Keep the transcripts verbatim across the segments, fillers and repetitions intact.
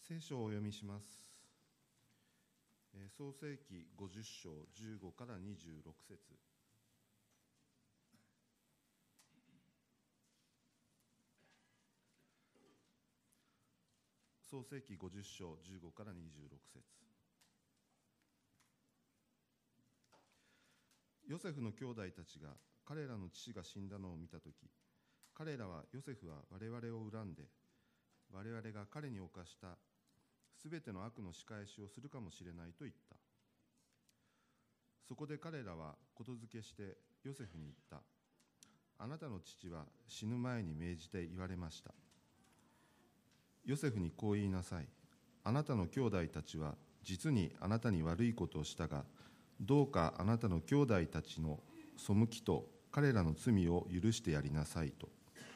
聖書をお読みします。創世記ごじゅっ章じゅうごからにじゅうろく節。創世記ごじゅっ章じゅうごからにじゅうろく節。ヨセフの兄弟たちが彼らの父が死んだのを見たとき、彼らはヨセフは我々を恨んで、我々が彼に犯したすべての悪の仕返しをするかもしれないと言った。そこで彼らはことづけしてヨセフに言った。あなたの父は死ぬ前に命じて言われました。ヨセフにこう言いなさい。あなたの兄弟たちは実にあなたに悪いことをしたが、どうかあなたの兄弟たちの背きと彼らの罪を許してやりなさいと。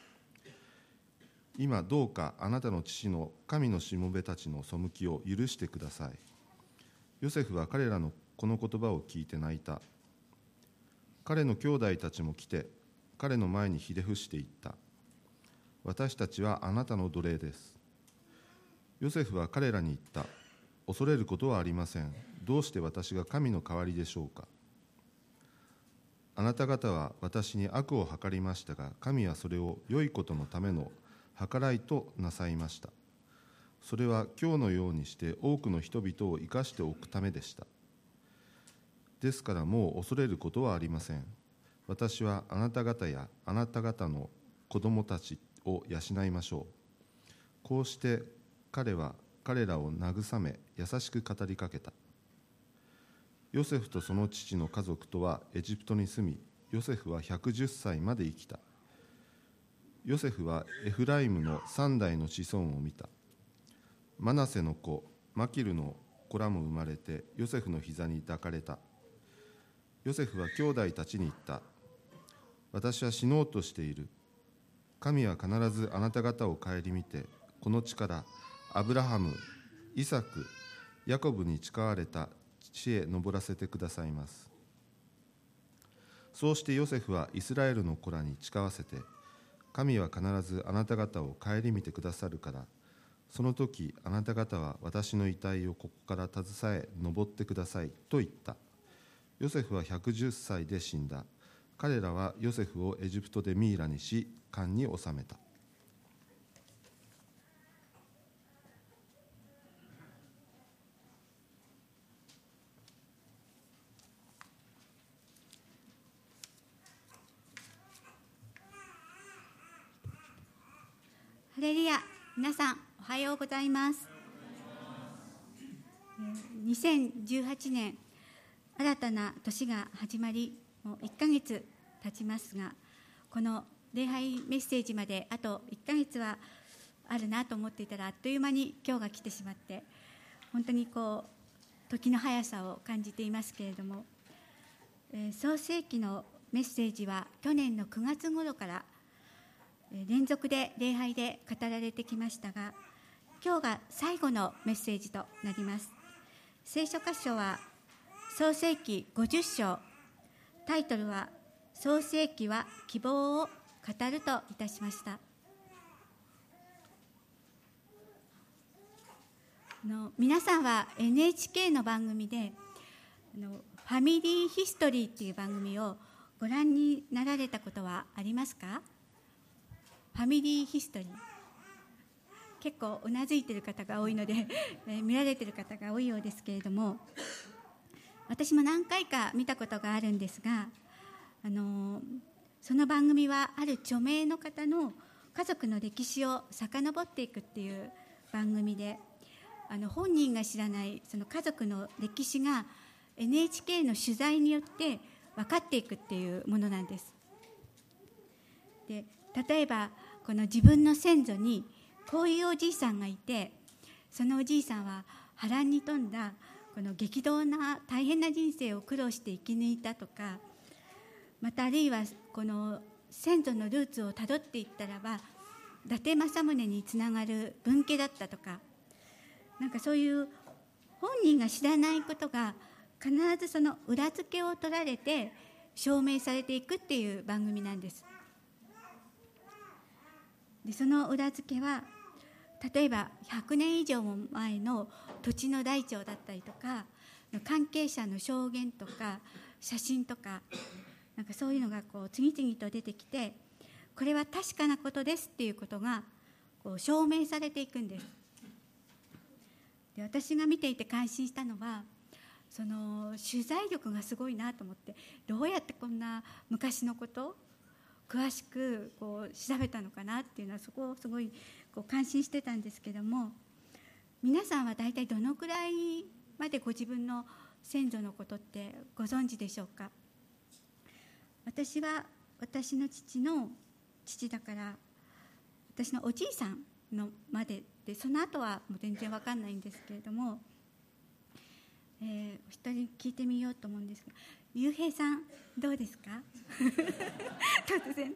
今どうかあなたの父の神のしもべたちの背きを許してください。ヨセフは彼らのこの言葉を聞いて泣いた。彼の兄弟たちも来て彼の前にひれ伏して言った。私たちはあなたの奴隷です。ヨセフは彼らに言った。恐れることはありません。どうして私が神の代わりでしょうか。あなた方は私に悪を計りましたが、神はそれを良いことのための計らいとなさいました。それは今日のようにして多くの人々を生かしておくためでした。ですからもう恐れることはありません。私はあなた方やあなた方の子供たちを養いましょう。こうして彼は彼らを慰め優しく語りかけた。ヨセフとその父の家族とはエジプトに住み、ヨセフはひゃくじゅっさいまで生きた。ヨセフはエフライムの三代の子孫を見た。マナセの子マキルの子らも生まれてヨセフの膝に抱かれた。ヨセフは兄弟たちに言った。私は死のうとしている。神は必ずあなた方を顧みて、この地からアブラハム、イサク、ヤコブに誓われた地へ登らせてくださいます。そうしてヨセフはイスラエルの子らに誓わせて、神は必ずあなた方を顧みてくださるから、その時あなた方は私の遺体をここから携え登ってくださいと言った。ヨセフはひゃくじゅっさいで死んだ。彼らはヨセフをエジプトでミイラにし、監に収めた。 ハレルヤ。皆さんおはようございます。にせんじゅうはちねん新たな年が始まり、もういっかげつ経ちますが、この礼拝メッセージまであといっかげつはあるなと思っていたら、あっという間に今日が来てしまって、本当にこう時の速さを感じていますけれども、えー、創世記のメッセージは去年のくがつ頃から連続で礼拝で語られてきましたが、今日が最後のメッセージとなります。聖書箇所は創世記ごじゅっ章、タイトルは創世記は希望を語るといたしました。あの皆さんは エヌエイチケー の番組であのファミリーヒストリーっていう番組をご覧になられたことはありますか？ファミリーヒストリー、結構うなずいている方が多いので見られている方が多いようですけれども、私も何回か見たことがあるんですが、あのその番組はある著名の方の家族の歴史を遡っていくっていう番組で、あの本人が知らないその家族の歴史が エヌエイチケー の取材によって分かっていくっていうものなんです。で、例えばこの自分の先祖にこういうおじいさんがいて、そのおじいさんは波乱に富んだこの激動な大変な人生を苦労して生き抜いたとか、またあるいはこの先祖のルーツをたどっていったらば伊達政宗につながる分家だったとか、なんかそういう本人が知らないことが必ずその裏付けを取られて証明されていくっていう番組なんです。でその裏付けは例えばひゃくねん以上も前の土地の台帳だったりとか、関係者の証言とか写真とか、なんかそういうのがこう次々と出てきて、これは確かなことですっていうことがこう証明されていくんです。で、私が見ていて感心したのは、その取材力がすごいなと思って、どうやってこんな昔のことを詳しくこう調べたのかなっていうのは、そこをすごいこう感心してたんですけども、皆さんは大体どのくらいまでご自分の先祖のことってご存知でしょうか。私は私の父の父だから、私のおじいさんのまでで、その後はもう全然わかんないんですけれども、えー、お一人聞いてみようと思うんですが、ゆうへいさんどうですか突然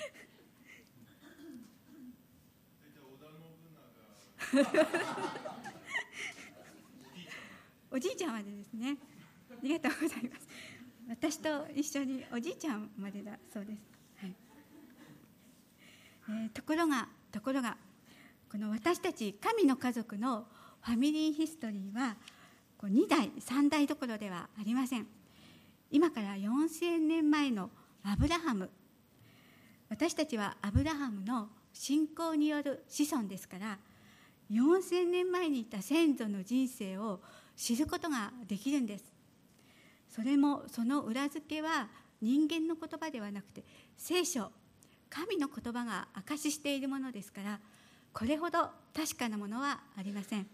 おじいちゃんまでですね。ありがとうございます。私と一緒におじいちゃんまでだそうです。はい。えー、ところがところがこの私たち神の家族のファミリーヒストリーはこうに代さん代どころではありません。今からよんせんねんまえのアブラハム、私たちはアブラハムの信仰による子孫ですから、よんせんねんまえにいた先祖の人生を知ることができるんです。それもその裏付けは人間の言葉ではなくて、聖書、神の言葉が証ししているものですから、これほど確かなものはありません。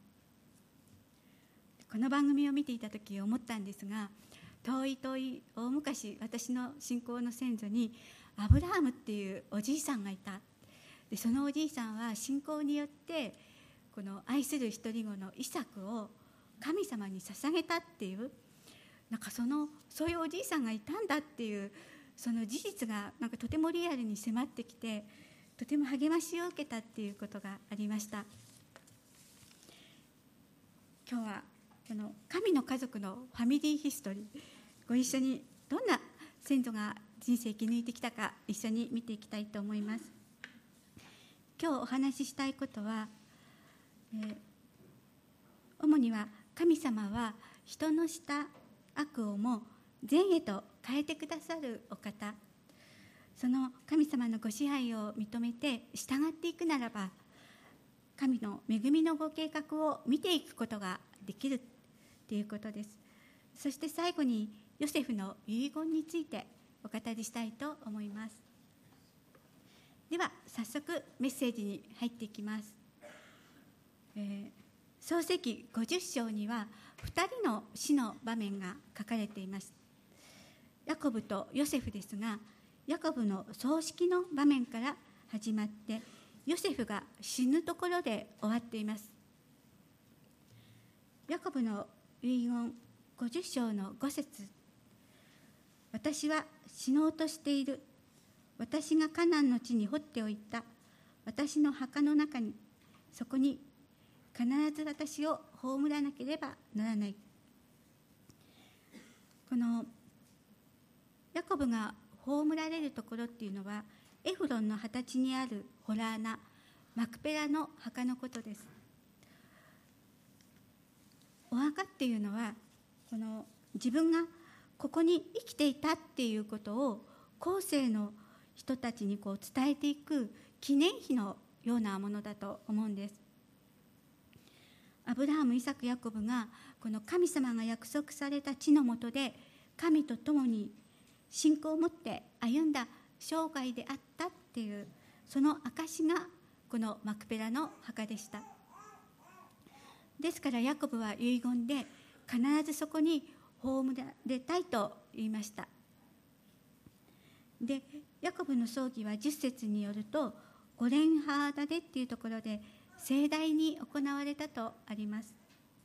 この番組を見ていた時思ったんですが、遠い遠い大昔、私の信仰の先祖にアブラハムっていうおじいさんがいた。で、そのおじいさんは信仰によってこの愛する一人子のイサクを神様に捧げたっていう、なんかそのそういうおじいさんがいたんだっていう、その事実がなんかとてもリアルに迫ってきて、とても励ましを受けたっていうことがありました。今日はこの神の家族のファミリーヒストリー、ご一緒にどんな先祖が人生生き抜いてきたか一緒に見ていきたいと思います。今日お話ししたいことは、えー、主には神様は人のした悪をも善へと変えてくださるお方、その神様のご支配を認めて従っていくならば、神の恵みのご計画を見ていくことができるということです。そして最後にヨセフの遺言についてお語りしたいと思います。では早速メッセージに入っていきます。えー、創世記ごじゅっ章にはふたりの死の場面が書かれています。ヤコブとヨセフですが、ヤコブの葬式の場面から始まって、ヨセフが死ぬところで終わっています。ヤコブの遺言ごじゅっ章のご節、私は死のうとしている。私がカナンの地に掘っておいた私の墓の中に、そこに必ず私を葬らなければならない。このヤコブが葬られるところっていうのは、エフロンの畑地にある洞穴、マクペラの墓のことです。お墓っていうのは、この自分がここに生きていたっていうことを後世の人たちにこう伝えていく記念碑のようなものだと思うんです。アブラハム、イサク、ヤコブがこの神様が約束された地の下で神と共に信仰を持って歩んだ生涯であったっていう、その証がこのマクペラの墓でした。ですからヤコブは遺言で必ずそこに葬られたいと言いました。で、ヤコブの葬儀はじゅっ節によると、ゴレンハーダデっていうところで盛大に行われたとあります。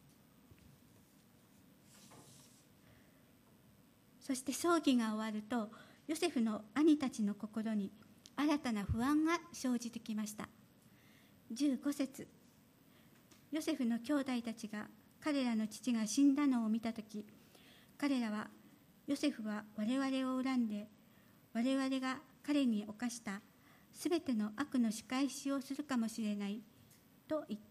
そして葬儀が終わると、ヨセフの兄たちの心に新たな不安が生じてきました。じゅうご節、ヨセフの兄弟たちが彼らの父が死んだのを見たとき、彼らは、ヨセフは我々を恨んで、我々が彼に犯したすべての悪の仕返しをするかもしれないと言った。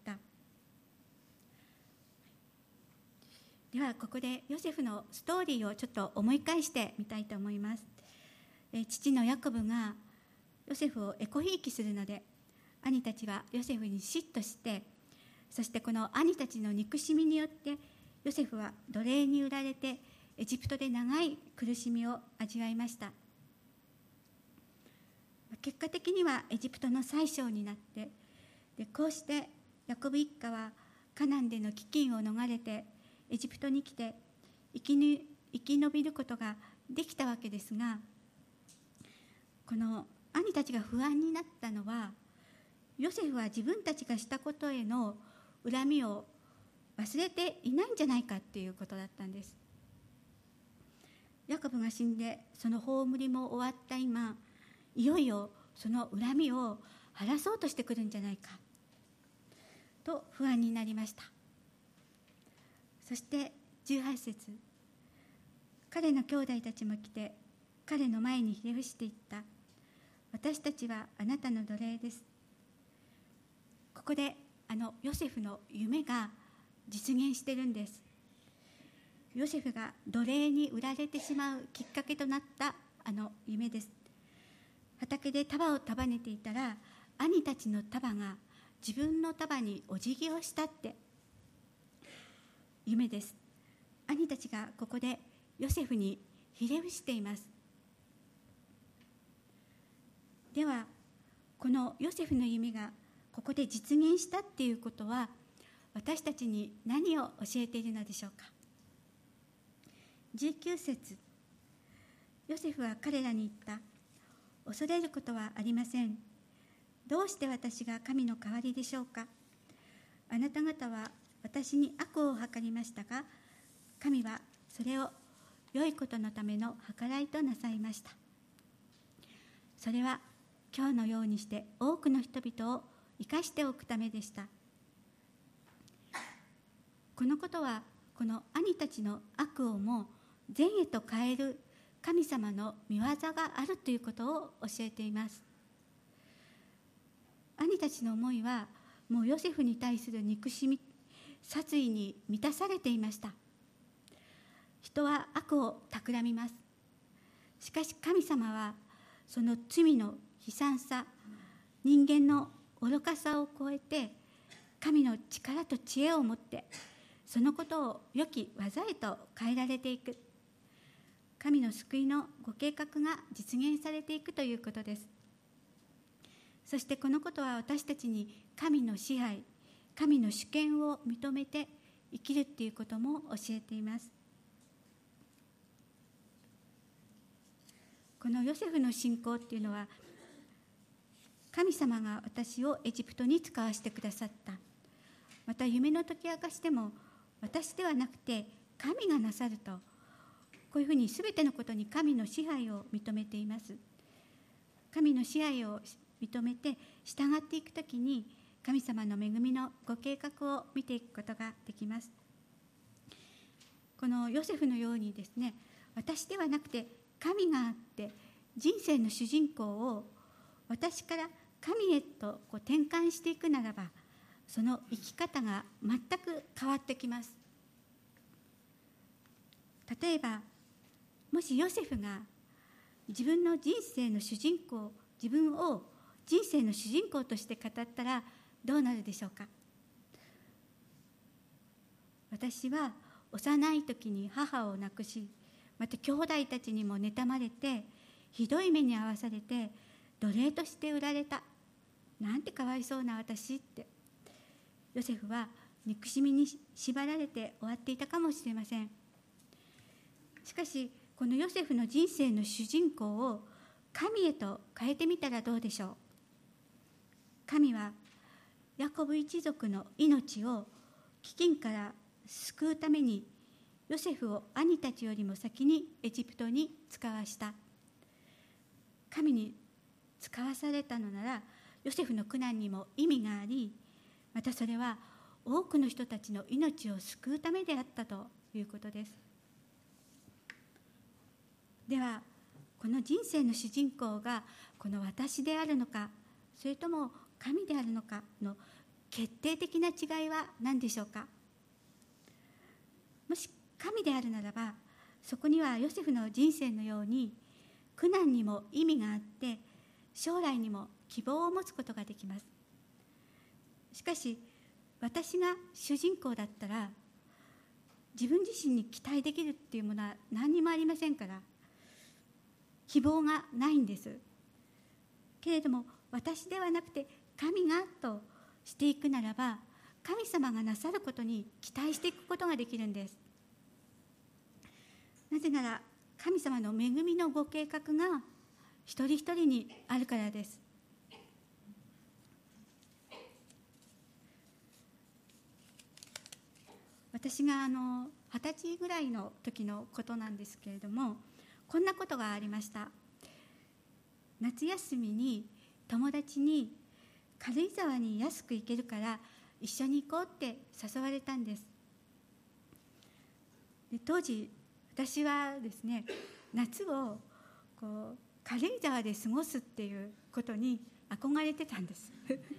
ではここでヨセフのストーリーをちょっと思い返してみたいと思います。え父のヤコブがヨセフをエコひいきするので、兄たちはヨセフに嫉妬して、そしてこの兄たちの憎しみによってヨセフは奴隷に売られてエジプトで長い苦しみを味わいました。結果的にはエジプトの宰相になって、でこうしてヤコブ一家はカナンでの飢饉を逃れてエジプトに来て生きぬ生き延びることができたわけですが、この兄たちが不安になったのは、ヨセフは自分たちがしたことへの恨みを忘れていないんじゃないかっていうことだったんです。ヤコブが死んでその葬りも終わった今、いよいよその恨みを晴らそうとしてくるんじゃないかと不安になりました。そしてじゅうはち節、彼の兄弟たちも来て彼の前にひれ伏していった。私たちはあなたの奴隷です。ここであのヨセフの夢が実現してるんです。ヨセフが奴隷に売られてしまうきっかけとなったあの夢です。畑で束を束ねていたら、兄たちの束が自分の束にお辞儀をしたって夢です。兄たちがここでヨセフにひれ伏しています。ではこのヨセフの夢がここで実現したっていうことは、私たちに何を教えているのでしょうか。じゅうきゅう節、ヨセフは彼らに言った。恐れることはありません。どうして私が神の代わりでしょうか。あなた方は私に悪を図りましたが、神はそれを良いことのための計らいとなさいました。それは今日のようにして多くの人々を生かしておくためでした。このことはこの兄たちの悪をも善へと変える神様の御業があるということを教えています。兄たちの思いはもうヨセフに対する憎しみ、殺意に満たされていました。人は悪を企みます。しかし神様はその罪の悲惨さ、人間の愚かさを超えて、神の力と知恵を持ってそのことを良き技へと変えられていく、神の救いのご計画が実現されていくということです。そしてこのことは私たちに神の支配、神の主権を認めて生きるっていうことも教えています。このヨセフの信仰っていうのは、神様が私をエジプトに使わせてくださった。また夢の解き明かしでも、私ではなくて神がなさると、こういうふうに全てのことに神の支配を認めています。神の支配を認めて従っていくときに、神様の恵みのご計画を見ていくことができます。このヨセフのようにですね、私ではなくて神があって、人生の主人公を私から神へとこう転換していくならば、その生き方が全く変わってきます。例えば、もしヨセフが自分の人生の主人公、自分を人生の主人公として語ったらどうなるでしょうか。私は幼い時に母を亡くし、また兄弟たちにも妬まれて、ひどい目に遭わされて奴隷として売られた。なんてかわいそうな私って、ヨセフは憎しみに縛られて終わっていたかもしれません。しかしこのヨセフの人生の主人公を神へと変えてみたらどうでしょう。神はヤコブ一族の命を飢饉から救うために、ヨセフを兄たちよりも先にエジプトに使わした。神に使わされたのなら、ヨセフの苦難にも意味があり、またそれは多くの人たちの命を救うためであったということです。ではこの人生の主人公がこの私であるのか、それとも神であるのかの決定的な違いは何でしょうか。もし神であるならば、そこにはヨセフの人生のように苦難にも意味があって、将来にも希望を持つことができます。しかし私が主人公だったら、自分自身に期待できるっていうものは何にもありませんから、希望がないんです。けれども私ではなくて神がとしていくならば、神様がなさることに期待していくことができるんです。なぜなら神様の恵みのご計画が一人一人にあるからです。私があの二十歳ぐらいの時のことなんですけれども、こんなことがありました。夏休みに友達に軽井沢に安く行けるから一緒に行こうって誘われたんです。で当時私はですね、夏をこう軽井沢で過ごすっていうことに憧れてたんです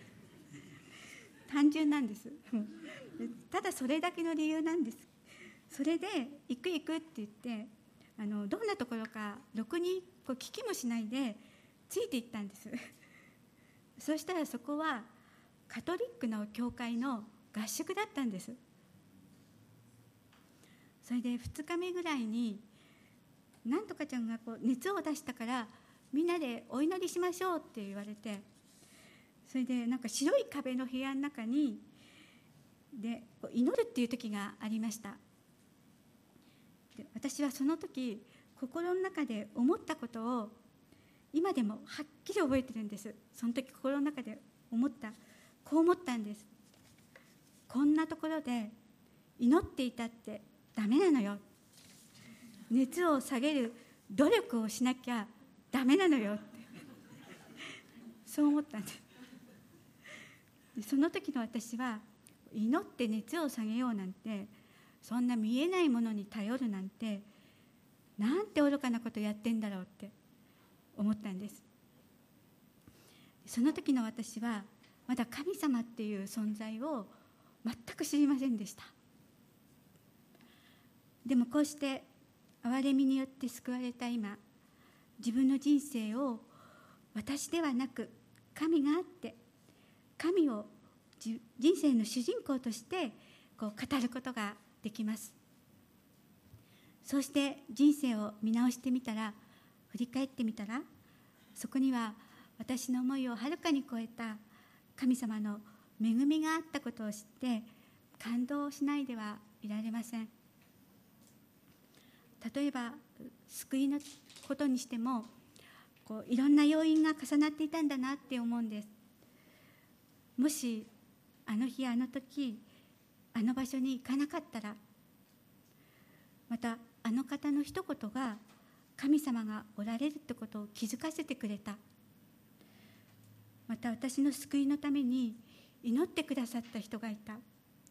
単純なんですただそれだけの理由なんです。それで行く行くって言って、あのどんなところかろくにこう聞きもしないでついて行ったんですそしたらそこはカトリックの教会の合宿だったんです。それでふつかめぐらいになんとかちゃんがこう熱を出したからみんなでお祈りしましょうって言われて、それでなんか白い壁の部屋の中にで祈るっていう時がありました。で私はその時心の中で思ったことを今でもはっきり覚えてるんです。その時心の中で思ったこう思ったんです。こんなところで祈っていたってダメなのよ。熱を下げる努力をしなきゃダメなのよってそう思ったんです。でその時の私は、祈って熱を下げようなんて、そんな見えないものに頼るなんて、なんて愚かなことやってんだろうって思ったんです。その時の私はまだ神様っていう存在を全く知りませんでした。でもこうして憐れみによって救われた今、自分の人生を私ではなく神があって、神を人生の主人公としてこう語ることができます。そうして人生を見直してみたら、振り返ってみたら、そこには私の思いをはるかに超えた神様の恵みがあったことを知って感動しないではいられません。例えば救いのことにしても、こういろんな要因が重なっていたんだなって思うんです。もしあの日あの時あの場所に行かなかったら、またあの方の一言が神様がおられるってことを気づかせてくれた。また私の救いのために祈ってくださった人がいた。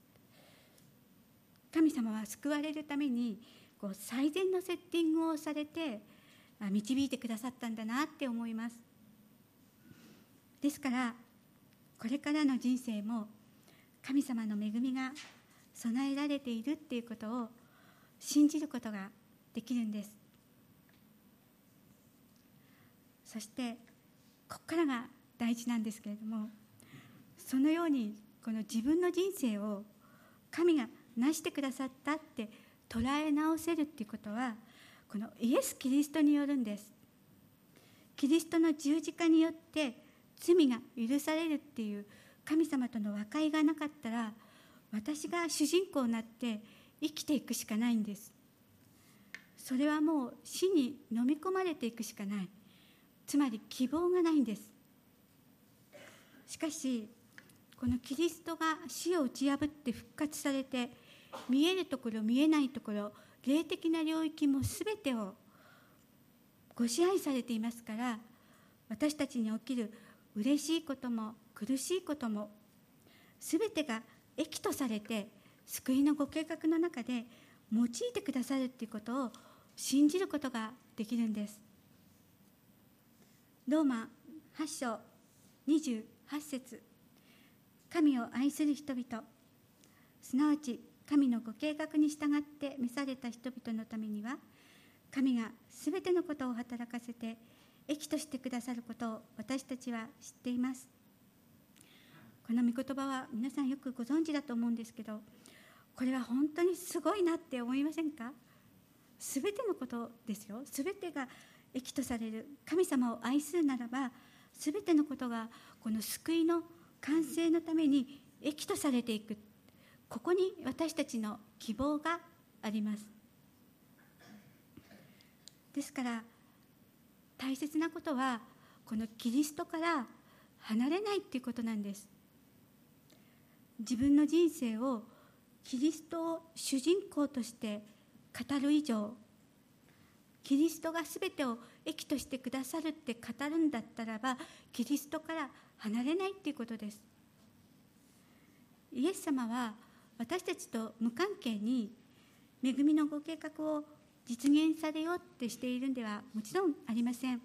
神様は救われるためにこう最善のセッティングをされて導いてくださったんだなって思います。ですからこれからの人生も神様の恵みが備えられているっていうことを信じることができるんです。そしてここからが大事なんですけれども、そのようにこの自分の人生を神がなしてくださったって捉え直せるっていうことは、このイエス・キリストによるんです。キリストの十字架によって罪が許されるっていう神様との和解がなかったら、私が主人公になって生きていくしかないんです。それはもう死に飲み込まれていくしかない。つまり希望がないんです。しかしこのキリストが死を打ち破って復活されて、見えるところ見えないところ、霊的な領域もすべてをご支配されていますから、私たちに起きる嬉しいことも苦しいこともすべてが益とされて救いのご計画の中で用いてくださるということを信じることができるんです。ローマはち章にじゅうはち節、 神を愛する人々、すなわち神のご計画に従って召された人々のためには、神がすべてのことを働かせて益としてくださることを私たちは知っています。この御言葉は皆さんよくご存知だと思うんですけど、これは本当にすごいなって思いませんか？すべてのことですよ。すべてが益とされる。神様を愛するならば、すべてのことがこの救いの完成のために益とされていく。ここに私たちの希望があります。ですから大切なことは、このキリストから離れないということなんです。自分の人生をキリストを主人公として語る以上、キリストがすべてを益としてくださるって語るんだったらば、キリストから離れないということです。イエス様は私たちと無関係に恵みのご計画を実現されようってしているんではもちろんありません。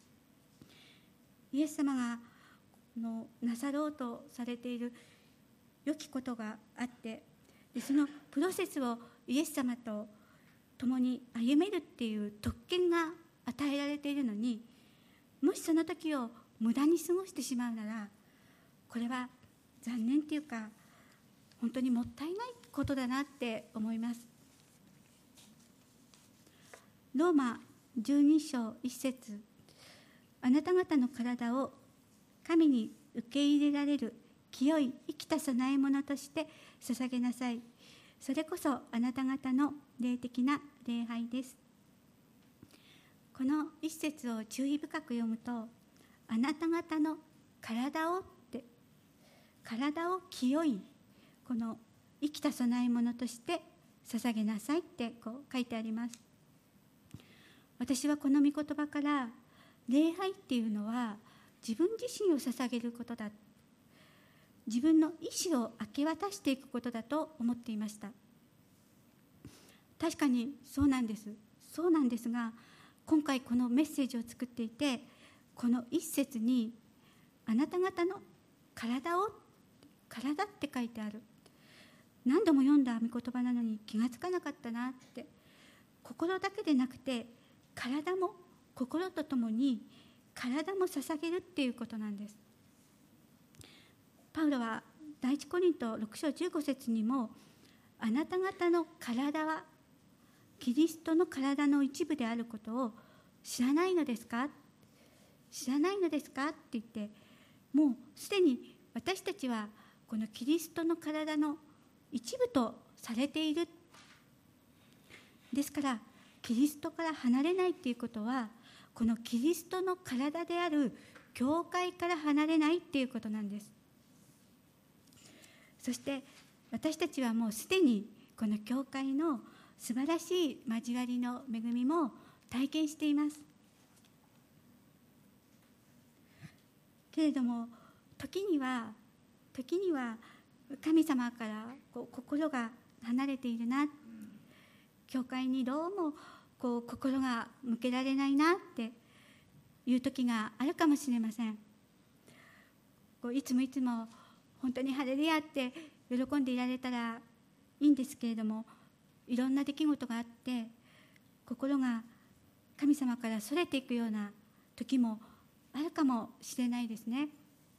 イエス様がのなさろうとされている良きことがあって、でそのプロセスをイエス様と共に歩めるっていう特権が与えられているのに、もしその時を無駄に過ごしてしまうなら、これは残念っていうか本当にもったいないことだなって思います。ローマじゅうに章いち節、あなた方の体を神に受け入れられる清い生きた供え物として捧げなさい。それこそあなた方の霊的な礼拝です。この一節を注意深く読むと、あなた方の体をって、体を清いこの生きた供え物として捧げなさいってこう書いてあります。私はこの御言葉から、礼拝っていうのは自分自身を捧げることだ、自分の意思を明け渡していくことだと思っていました。確かにそうなんですそうなんですが、今回このメッセージを作っていて、この一節にあなた方の体を、体って書いてある。何度も読んだ御言葉なのに気がつかなかったなって。心だけでなくて体も、心とともに体も捧げるっていうことなんです。パウロは第一コリントろく章じゅうご節にも、あなた方の体はキリストの体の一部であることを知らないのですか知らないのですかって言って、もうすでに私たちはこのキリストの体の一部とされている。ですからキリストから離れないということは、このキリストの体である教会から離れないということなんです。そして私たちはもうすでにこの教会の素晴らしい交わりの恵みも体験しています。けれども時には時には神様からこう心が離れているな、教会にどうもこう心が向けられないなっていう時があるかもしれません。こういつもいつも本当にハレルヤって喜んでいられたらいいんですけれども、いろんな出来事があって心が神様からそれていくような時もあるかもしれないですね。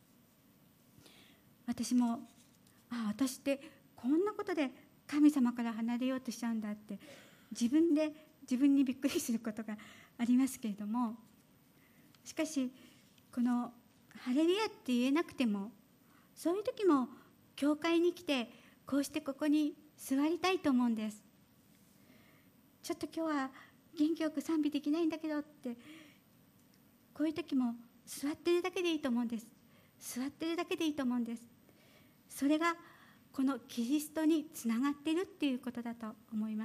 私もあ私ってこんなことで神様から離れようとしちゃうんだって自分で自分にびっくりすることがありますけれども、しかしこのハレルヤって言えなくても、そういう時も教会に来てこうしてここに座りたいと思うんです。ちょっと今日は元気よく賛美できないんだけどって、こういう時も座ってるだけでいいと思うんです。座ってるだけでいいと思うんです。それがこのキリストにつながっているっていうことだと思います。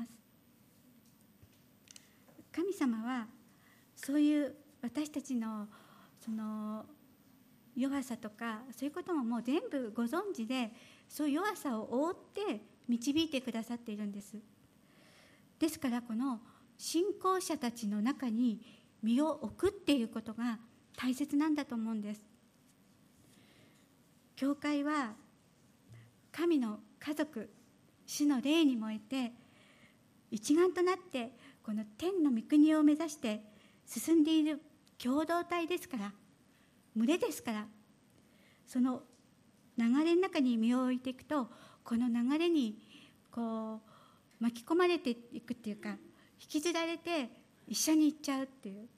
神様はそういう私たちのその弱さとかそういうことももう全部ご存知で、そういう弱さを覆って導いてくださっているんです。ですからこの信仰者たちの中に身を置くっていうことが大切なんだと思うんです。教会は神の家族、主の霊に燃えて一丸となってこの天の御国を目指して進んでいる共同体ですから、群れですから、その流れの中に身を置いていくと、この流れにこう巻き込まれていくっていうか、引きずられて一緒に行っちゃうっていう。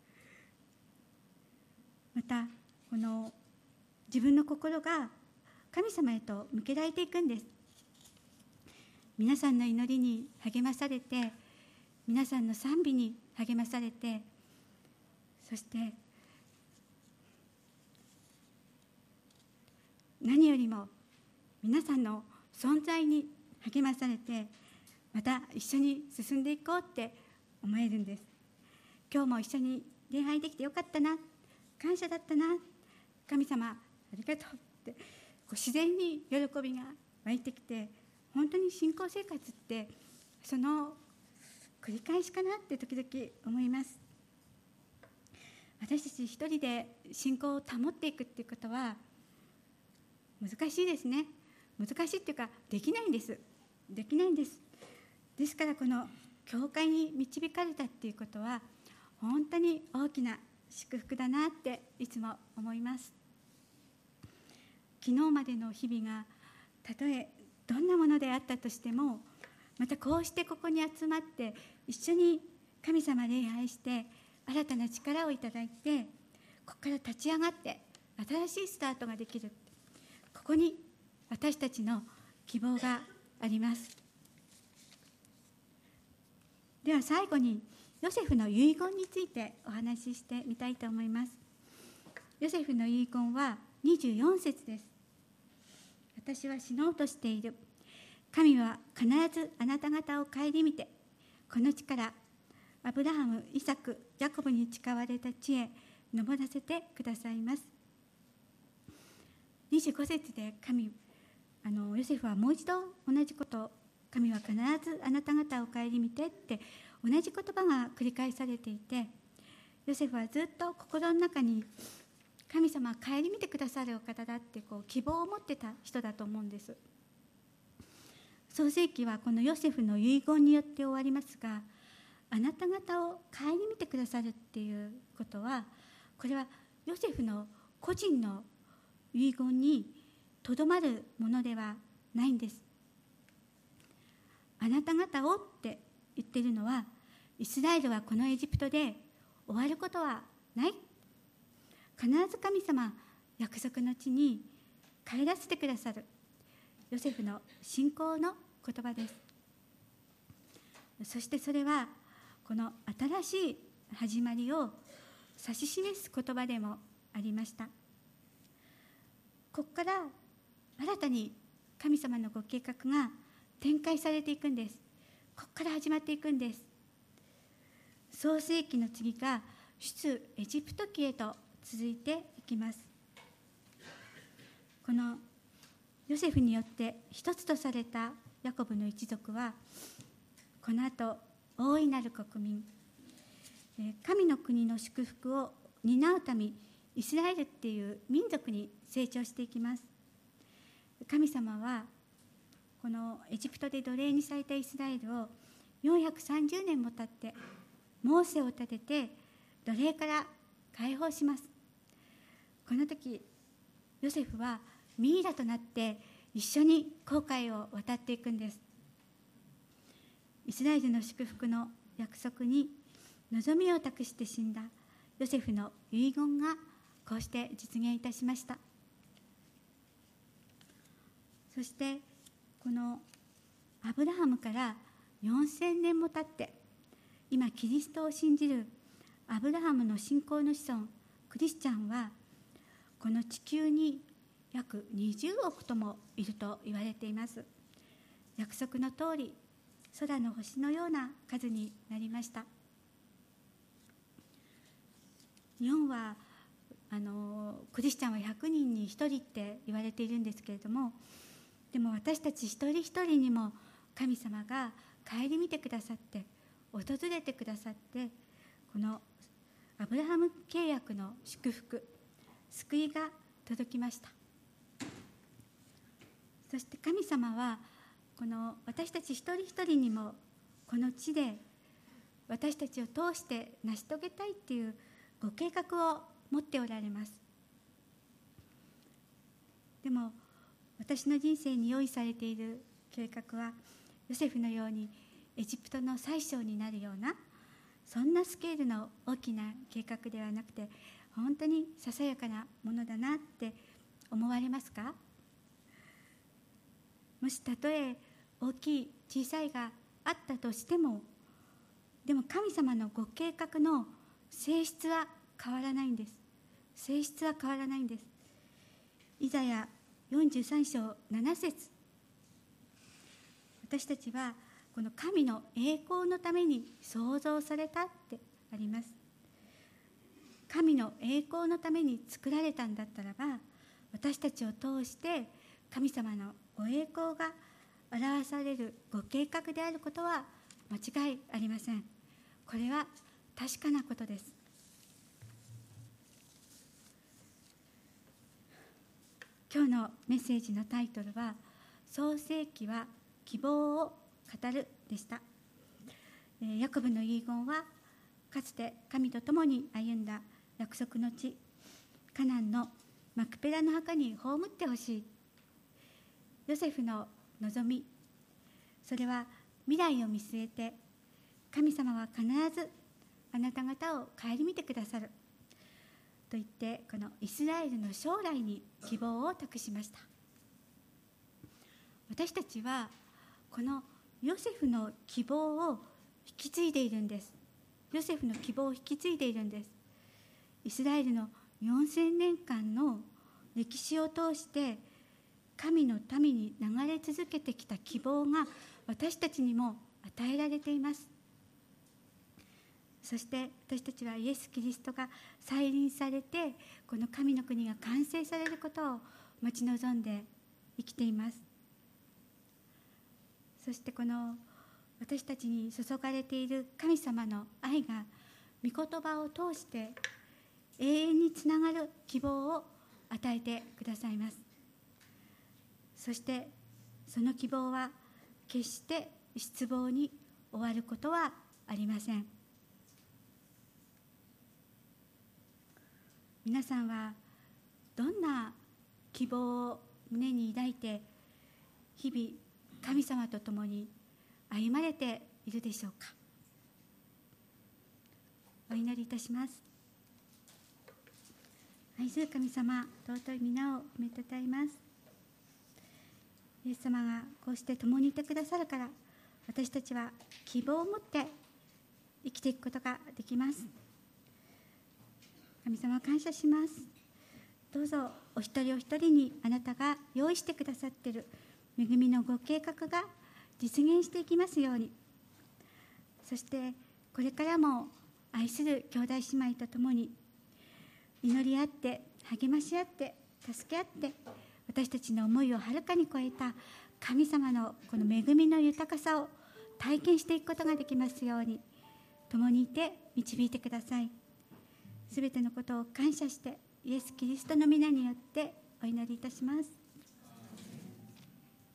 またこの自分の心が神様へと向けられていくんです。皆さんの祈りに励まされて、皆さんの賛美に励まされて、そして何よりも皆さんの存在に励まされて、また一緒に進んでいこうって思えるんです。今日も一緒に礼拝できてよかったな、感謝だったな、神様ありがとうってこう自然に喜びが湧いてきて、本当に信仰生活ってその繰り返しかなって時々思います。私たち一人で信仰を保っていくっていうことは難しいですね。難しいっていうか、できないんですできないんですですから、この教会に導かれたっていうことは本当に大きな祝福だなっていつも思います。昨日までの日々がたとえどんなものであったとしても、またこうしてここに集まって一緒に神様礼拝して新たな力をいただいて、ここから立ち上がって新しいスタートができる、ここに私たちの希望があります。では最後にヨセフの遺言についてお話ししてみたいと思います。ヨセフの遺言はにじゅうよん節です。私は死のうとしている。神は必ずあなた方を顧みて、この地からアブラハム、イサク、ヤコブに誓われた地へ登らせてくださいます。にじゅうご節で神あのヨセフはもう一度同じこと、神は必ずあなた方を顧みてって同じ言葉が繰り返されていて、ヨセフはずっと心の中に神様は顧みてくださるお方だってこう希望を持ってた人だと思うんです。創世記はこのヨセフの遺言によって終わりますが、あなた方を顧みてくださるっていうことは、これはヨセフの個人の遺言にとどまるものではないんです。あなた方をって言っているのは、イスラエルはこのエジプトで終わることはない、必ず神様約束の地に帰らせてくださる、ヨセフの信仰の言葉です。そしてそれはこの新しい始まりを指し示す言葉でもありました。ここから新たに神様のご計画が展開されていくんです。ここから始まっていくんです。創世記の次が出エジプト記へと続いていきます。このヨセフによって一つとされたヤコブの一族は、この後大いなる国民、神の国の祝福を担うためイスラエルっていう民族に成長していきます。神様はこのエジプトで奴隷にされたイスラエルをよんひゃくさんじゅうねんも経ってモーセを立てて奴隷から解放します。この時ヨセフはミイラとなって一緒に紅海を渡っていくんです。イスラエルの祝福の約束に望みを託して死んだヨセフの遺言がこうして実現いたしました。そしてこのアブラハムからよんせんねんも経って、今キリストを信じるアブラハムの信仰の子孫クリスチャンはこの地球に約にじゅうおくともいると言われています。約束の通り空の星のような数になりました。日本はあのクリスチャンはひゃくにんにひとりって言われているんですけれども、でも私たち一人一人にも神様が顧みてくださって訪れてくださって、このアブラハム契約の祝福、救いが届きました。 そして神様はこの私たち一人一人にもこの地で私たちを通して成し遂げたいっていうご計画を持っておられます。でも私の人生に用意されている計画はヨセフのようにエジプトの宰相になるようなそんなスケールの大きな計画ではなくて、本当にささやかなものだなって思われますか？もしたとえ大きい小さいがあったとしても、でも神様のご計画の性質は変わらないんです。性質は変わらないんです。イザヤよんじゅうさんしょうななせつ、私たちはこの神の栄光のために創造されたってあります。神の栄光のために作られたんだったらば、私たちを通して神様のご栄光が表されるご計画であることは間違いありません。これは確かなことです。今日のメッセージのタイトルは、創世記は希望を語るでした。ヤコブの遺言は、かつて神と共に歩んだ約束の地カナンのマクペラの墓に葬ってほしい。ヨセフの望み、それは未来を見据えて、神様は必ずあなた方を顧みてくださると言って、このイスラエルの将来に希望を託しました。私たちはこのヨセフの希望を引き継いでいるんです。ヨセフの希望を引き継いでいるんです。イスラエルのよんせんねんかんの歴史を通して神の民に流れ続けてきた希望が私たちにも与えられています。そして私たちはイエス・キリストが再臨されて、この神の国が完成されることを待ち望んで生きています。そしてこの私たちに注がれている神様の愛が御言葉を通して永遠につながる希望を与えてくださいます。そしてその希望は決して失望に終わることはありません。皆さんはどんな希望を胸に抱いて日々神様と共に歩まれているでしょうか。お祈りいたします。愛する神様、尊い皆を褒めたたえます。イエス様がこうして共にいてくださるから、私たちは希望を持って生きていくことができます。神様、感謝します。どうぞお一人お一人にあなたが用意してくださっている恵みのご計画が実現していきますように。そしてこれからも愛する兄弟姉妹と共に祈り合って励まし合って助け合って、私たちの思いをはるかに超えた神様のこの恵みの豊かさを体験していくことができますように、共にいて導いてください。すべてのことを感謝してイエス・キリストの皆によってお祈りいたします。